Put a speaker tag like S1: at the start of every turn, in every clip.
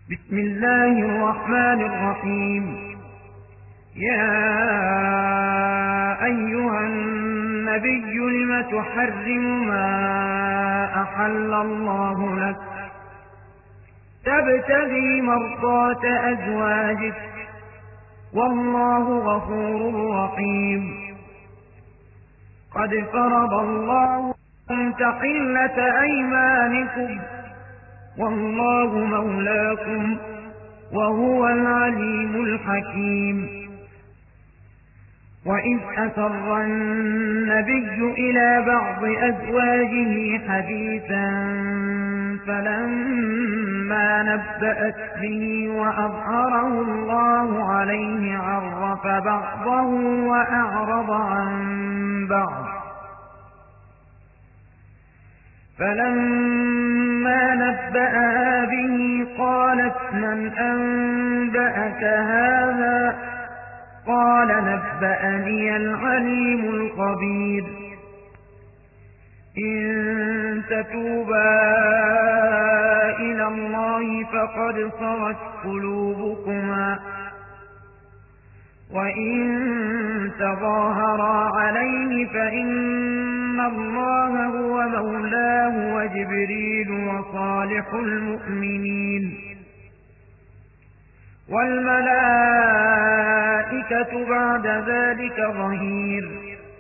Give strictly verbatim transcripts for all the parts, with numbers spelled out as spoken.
S1: بسم الله الرحمن الرحيم. يا أيها النبي لم تحرم ما أحل الله لك تبتغي مرضات أزواجك والله غفور رحيم. قد فرض الله لكم تحلة أيمانكم والله مولاكم وهو العليم الحكيم. وإذ أسر النبي إلى بعض أزواجه حديثا فلما نبأت به وأظهره الله عليه عرف بعضه وأعرض عن بعض. فلما نبأها به قالت من أنبأك هذا؟ قال نبأني العليم الخبير. إن تتوبا إلى الله فقد صغت قلوبكما وإن تظاهرا عليه فإن الله هو مولاه وجبريل وصالح المؤمنين والملائكة بعد ذلك ظهير.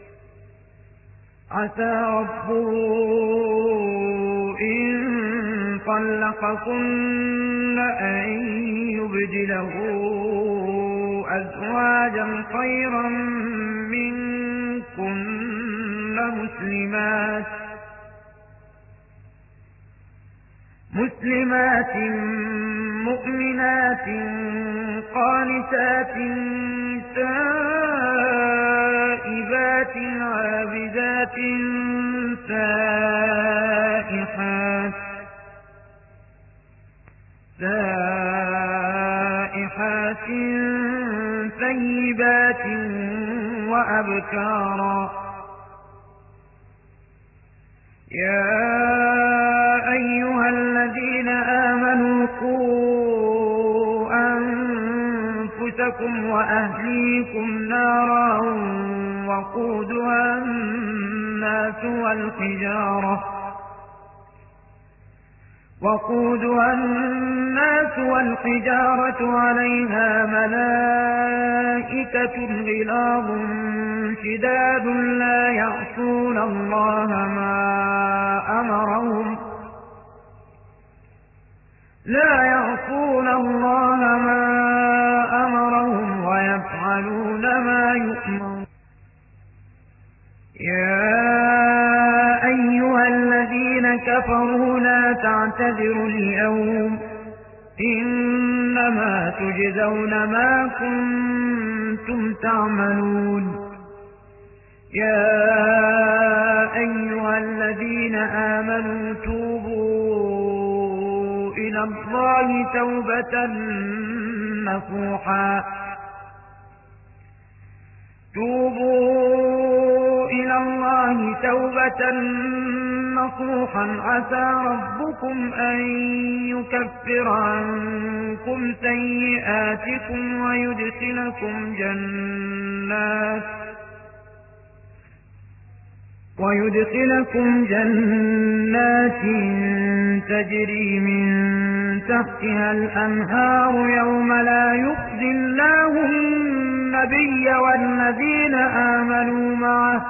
S1: عسى ربه إن طلقكن أن يبدله أزواجا خيرا منكن مسلمات مسلمات مؤمنات قانتات تائبات عابدات سائحات سائحات ثيبات وأبكارا. يا أيها الذين آمنوا قوا أنفسكم وأهليكم نارا وقودها الناس والحجارة وقودها الناس والحجارة عليها ملائكة غلاظ شداد لا يعصون الله ما أمرهم لا يعصون الله ما أمرهم ويفعلون ما يؤمرون. يا أيها الذين كفروا لا تعتذروا اليوم إنما تجزون ما كنتم تعملون. يا أيها الذين آمنوا توبوا إلى الله توبة نصوحا توبوا إلى الله توبة نصوحا عسى ربكم أن يكفر عنكم سيئاتكم ويدخلكم جنات ويدخلكم جنات تجري من تحتها الأنهار يوم لا يخزي الله النبي والذين آمنوا معه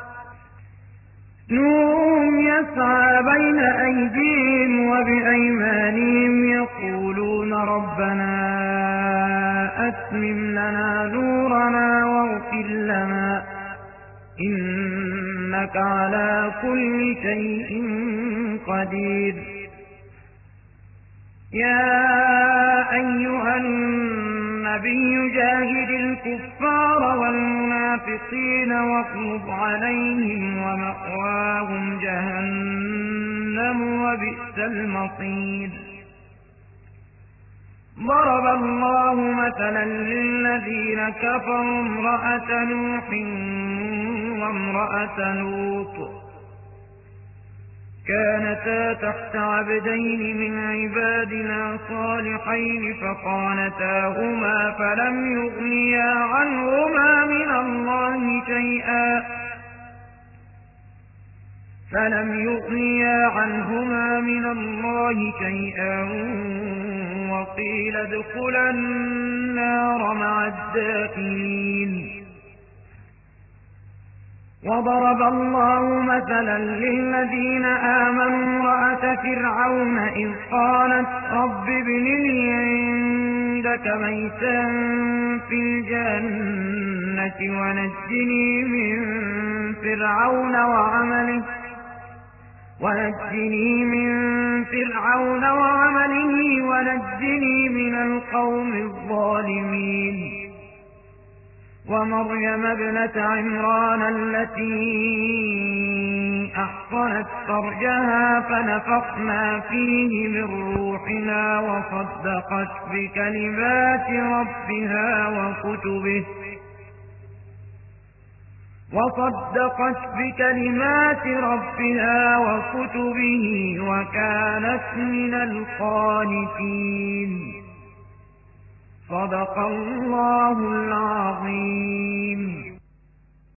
S1: نورهم يسعى بين أيديهم وبأيمانهم يقولون ربنا أتمم لنا نورنا واغفر لنا إنك على كل شيء قدير. يا أيها النبي جاهد الكفار والمنافقين واغلظ عليهم ومأواهم جهنم وبئس المصير. ضرب الله مثلا للذين كفروا امرأة نوح وامرأة لوط كانتا تحت عبدين من عبادنا عبادنا صالحين فخانتاهما فلم يغنيا عنهما من الله شيئا فلم يغنيا عنهما من الله شيئا وقيل ادخلا النار مع الداخلين. وضرب الله مثلا للذين آمنوا امرأة فرعون إذ قالت رب ابن لي عندك بيتا في الجنة ونجني من فرعون وعمله ونجني من فرعون وعمله ونجني من القوم الظالمين. ومريم ابنة عمران التي أحصنت فرجها فنفخنا فيه من روحنا وصدقت بكلمات ربها وكتبه وصدقت بكلمات ربها وكتبه وكانت من القانتين. صدق الله العظيم.